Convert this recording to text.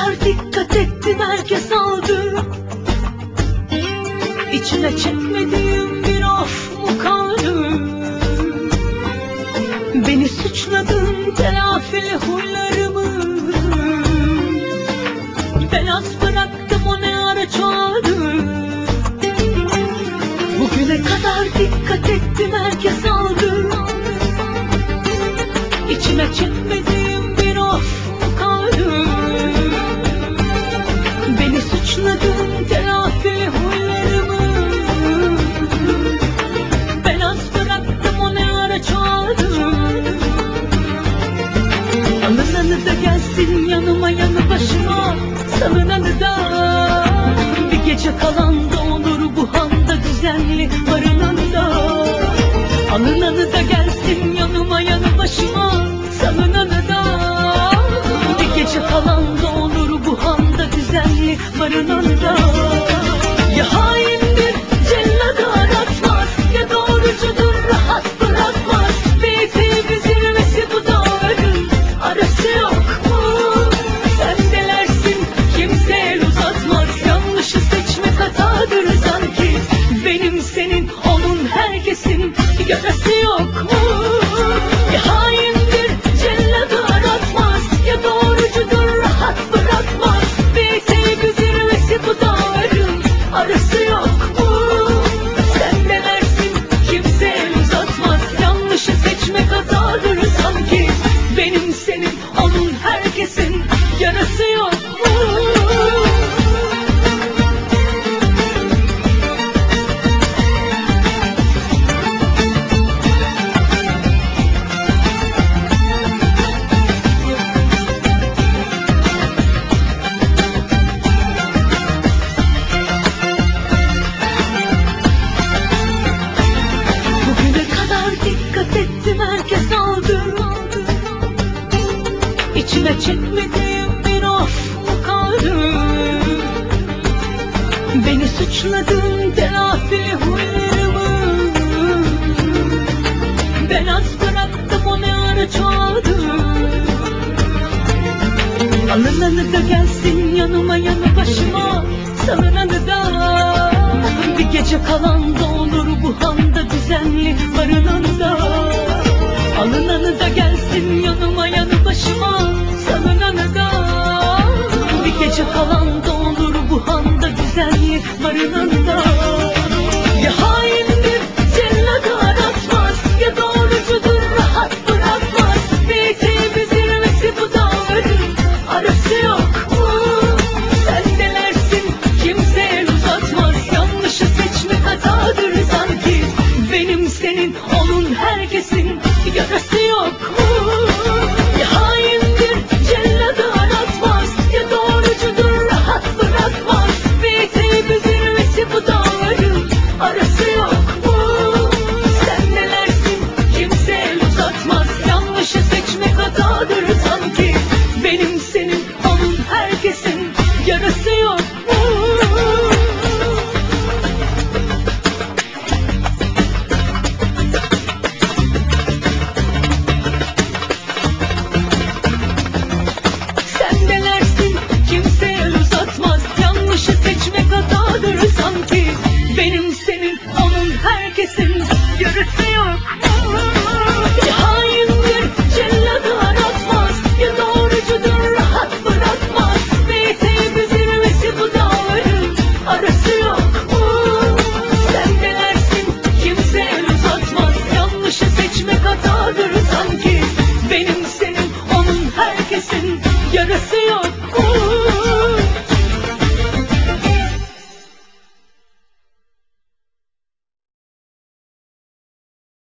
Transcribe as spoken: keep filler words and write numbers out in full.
kadar dikkat ettim herkes aldı. İçine çekmediğim bir of mu kaldı? Beni suçladın telafili huylarımı. Ben az bıraktım o ne ara çoğaldı. Bugüne kadar dikkat ettim herkes aldı. İçine çekmediğim bir of mu kaldı? Beni suçladın telafili huylarımı. Ben az bıraktım o ne ara çoğaldı. Alınanı da gelsin yanıma yanı başıma, salınanı da. Bir gece kalan da olur bu handa düzenli barınan da. Alınanı da gelsin yanıma yanı başıma, salınanı da. Bir gece kalan da olur bu handa düzenli barınan da. Ya haindir celladı aratmaz, ya doğrucudur rahat bırakmaz. Bir teybi zirvesi bu dağların arası yok mu? Sen delersin kimse el uzatmaz, yanlışı seçmek hatadır sanki. Benim senin onun herkesin yarası yok mu? Ya haindir celladı aratmaz, ya doğrucudur rahat bırakmaz. Bir teybi zirvesi bu dağların arası yok mu? Sen delersin kimse el uzatmaz, yanlışı seçmek hatadır sanki. Benim senin onun herkesin yarası yok mu? Bugüne kadar dikkat ettim herkes aldı. İçine çekmediğim bir of mu kaldı? Beni suçladın telafili huylarımı. Ben az bıraktım o ne ara çoğaldı. Alınanı da gelsin yanıma yanı başıma, salınanı da. Bir gece kalan da olur bu handa düzenli barınan da. Alınanı da gelsin yanıma yanı başıma, salınanı da. Bir gece kalan da olur bu handa düzenli barınan da.